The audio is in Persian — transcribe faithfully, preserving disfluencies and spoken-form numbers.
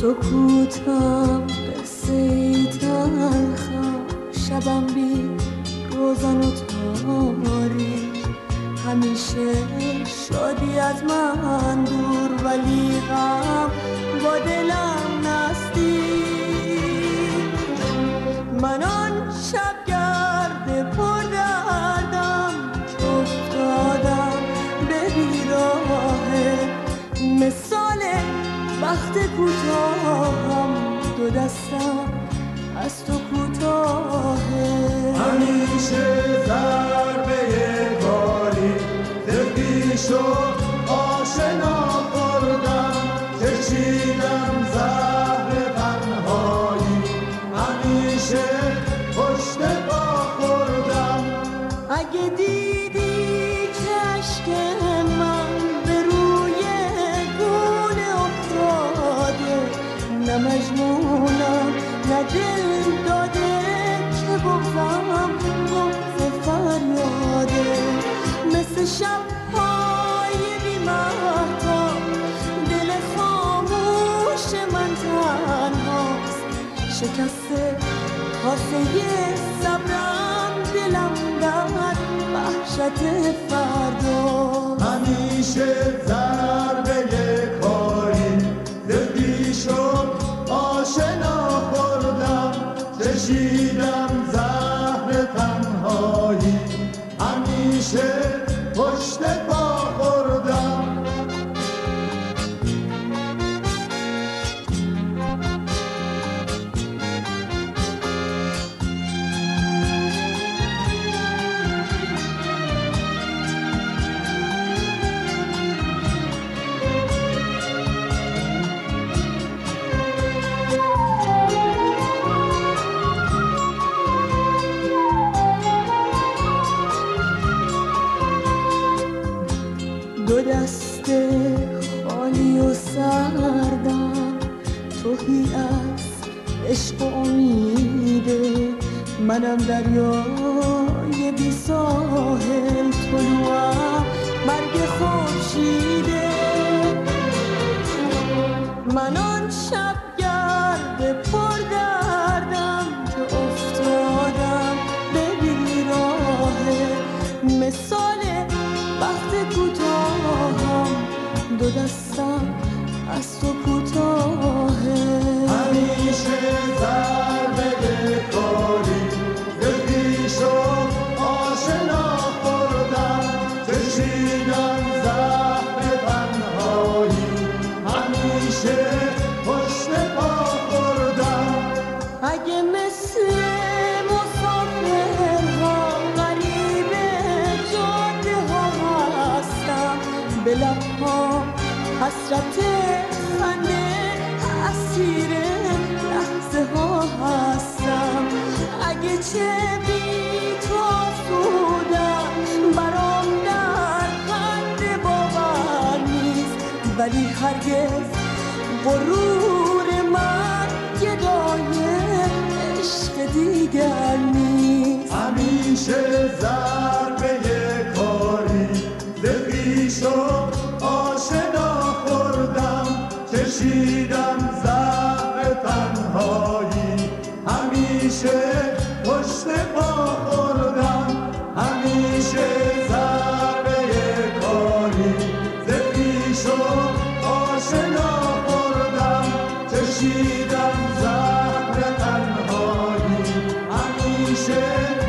سکوتم قصه تلخم، شبم بی روزن و تاریک، همیشه شادی از من دور ولی غم با دلم نزدیک. من آن شب گرد پر دردم که افتادم به بیراهه، مثال وقت کوتاهم، دو دستم از تو کوتاهه. همیشه ضربه کاری دفی شد، آشنا خوردم کشیدم زهر تنهایی، همیشه پشت پا خوردم. اگه دیدی که اشک من به روی گونه افتاده، نه مجنونم نه دل داده که بغضم بغض فریاده، مثل شب‌های بی‌مهتاب دل خاموش من تنهاست، شکسته کاسه صبرم دلم در وحشت فردا. همیشه ضربه کاری دفی شد، آشنا خوردم چشیدم زهر تنهایی، همیشه پشت پا خوردم. دو دست خالی و سردم، توهی از عشق و امیده، منم دریای بی ساحل، طلوعم مرگ خورشیده. من آن شب گرد پر دردم که افتادم به بیراهه، مثال وقت کوتاهم، دو دستم از تو کوتاهه. همیشه ضربه کاری دفی شد، آشنا خوردم چشیدم زهر تنهایی، همیشه پشت پا خوردم. اگه مثل مسافرها غریب جاده ها هستم، به لبها حسرت خنده اسیر لحظه ها هستم. اگه چه بی تو آسودم، برام در خنده باور نیست، ولی هرگز غرور من گدای عشق دیگر نیست. همیشه ضربه کاری دفی شد، آشنا خوردم چشیدم زهر تنهایی، همیشه پشت پا خوردم. همیشه ضربه کاری دفی شد، آشنا خوردم چشیدم زهر تنهایی، همیشه